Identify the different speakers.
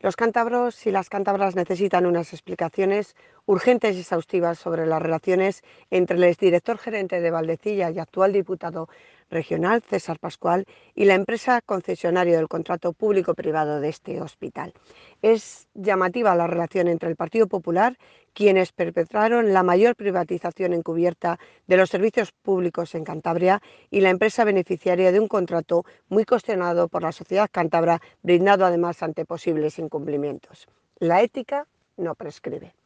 Speaker 1: Los cántabros y las cántabras necesitan unas explicaciones urgentes y exhaustivas sobre las relaciones entre el exdirector gerente de Valdecilla y actual diputado regional, César Pascual, y la empresa concesionaria del contrato público-privado de este hospital. Es llamativa la relación entre el Partido Popular, quienes perpetraron la mayor privatización encubierta de los servicios públicos en Cantabria, y la empresa beneficiaria de un contrato muy cuestionado por la sociedad cántabra, brindado además ante posibles incumplimientos. La ética no prescribe.